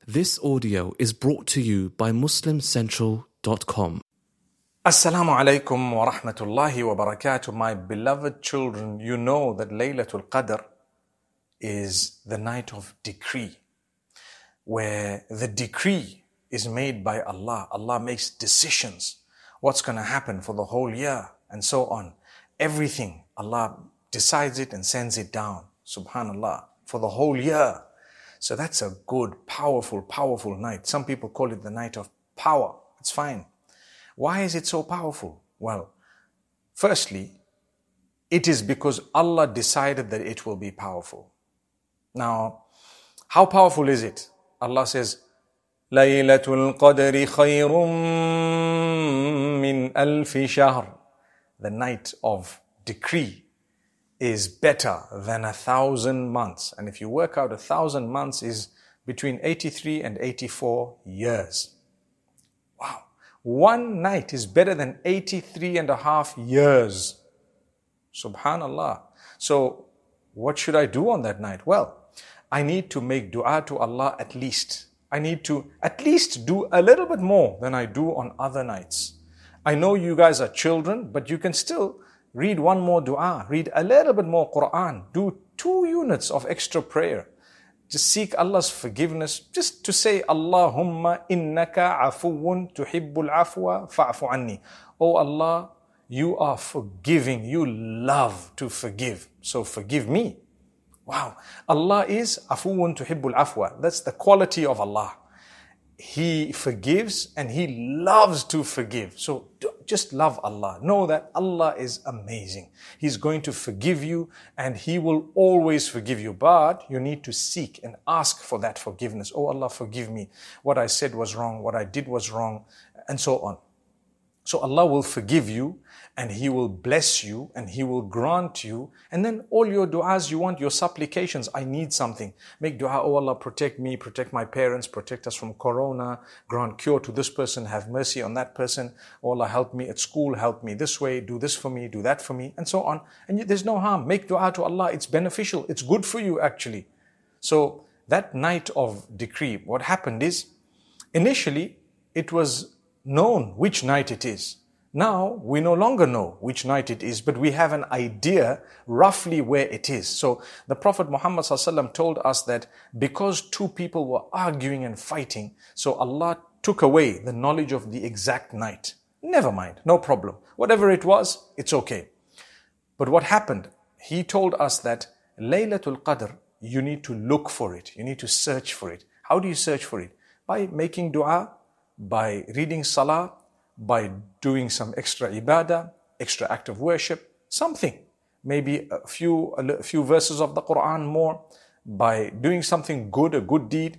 This audio is brought to you by MuslimCentral.com. Assalamu alaikum wa rahmatullahi wa barakatuh. My beloved children, you know that Laylatul Qadr is the night of decree, where the decree is made by Allah. Allah makes decisions, what's going to happen for the whole year and so on. Everything, Allah decides it and sends it down, subhanallah, for the whole year. So that's a good, powerful night. Some people call it the night of power. It's fine. Why is it so powerful? Well, firstly, it is because Allah decided that it will be powerful. Now, how powerful is it? Allah says, Laylatul Qadri khayrun min alfi shahr. The night of decree is better than 1,000 months. And if you work out 1,000 months is between 83 and 84 years. Wow. One night is better than 83 and a half years. Subhanallah. So what should I do on that night? Well, I need to make dua to Allah at least. I need to at least do a little bit more than I do on other nights. I know you guys are children, but you can still read one more dua, read a little bit more Quran, do 2 units of extra prayer. Just seek Allah's forgiveness, just to say, Allahumma innaka afuwun tuhibbul afwa fa'fu anni. Oh Allah, you are forgiving, you love to forgive, so forgive me. Wow, Allah is afuwun tuhibbul afwa. That's the quality of Allah. He forgives and He loves to forgive. So just love Allah. Know that Allah is amazing. He's going to forgive you and He will always forgive you. But you need to seek and ask for that forgiveness. Oh Allah, forgive me. What I said was wrong. What I did was wrong. And so on. So Allah will forgive you and He will bless you and He will grant you. And then all your du'as you want, your supplications, I need something. Make dua, oh Allah, protect me, protect my parents, protect us from corona, grant cure to this person, have mercy on that person. Oh Allah, help me at school, help me this way, do this for me, do that for me, and so on. And there's no harm. Make dua to Allah. It's beneficial. It's good for you actually. So that night of decree, what happened is, initially it was known which night it is. Now, we no longer know which night it is, but we have an idea roughly where it is. So, the Prophet Muhammad ﷺ told us that because 2 people were arguing and fighting, so Allah took away the knowledge of the exact night. Never mind, no problem. Whatever it was, it's okay. But what happened? He told us that Laylatul Qadr, you need to look for it. You need to search for it. How do you search for it? By making dua, by reading salah, by doing some extra ibadah, extra act of worship, something. Maybe a few verses of the Quran more, by doing something good, a good deed,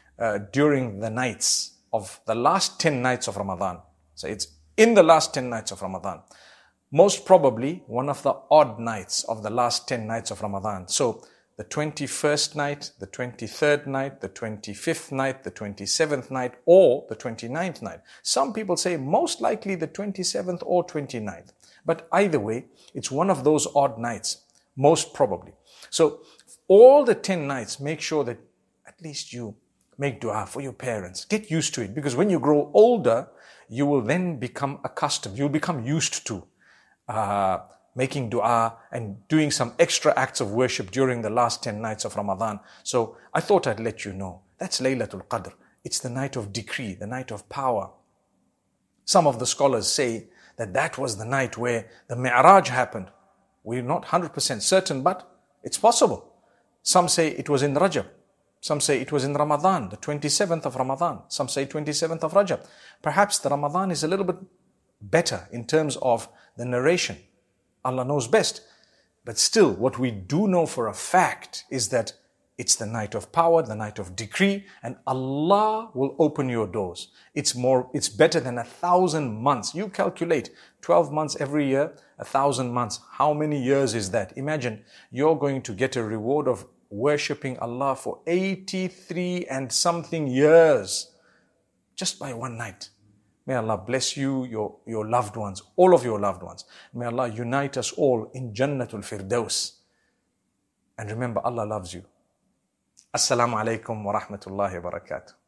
during the nights of the last 10 nights of Ramadan. So it's in the last 10 nights of Ramadan. Most probably one of the odd nights of the last 10 nights of Ramadan. So the 21st night, the 23rd night, the 25th night, the 27th night, or the 29th night. Some people say most likely the 27th or 29th. But either way, it's one of those odd nights, most probably. So all the 10 nights, make sure that at least you make dua for your parents. Get used to it, because when you grow older, you will then become accustomed. You'll become used to making dua and doing some extra acts of worship during the last 10 nights of Ramadan. So I thought I'd let you know. That's Laylatul Qadr. It's the night of decree, the night of power. Some of the scholars say that that was the night where the Mi'raj happened. We're not 100% certain, but it's possible. Some say it was in Rajab. Some say it was in Ramadan, the 27th of Ramadan. Some say 27th of Rajab. Perhaps the Ramadan is a little bit better in terms of the narration. Allah knows best. But still, what we do know for a fact is that it's the night of power, the night of decree, and Allah will open your doors. It's better than 1,000 months. You calculate 12 months every year, 1,000 months. How many years is that? Imagine you're going to get a reward of worshipping Allah for 83 and something years just by one night. May Allah bless you, your loved ones, all of your loved ones. May Allah unite us all in Jannatul Firdaus. And remember, Allah loves you. Assalamu alaikum wa rahmatullahi wa barakatuh.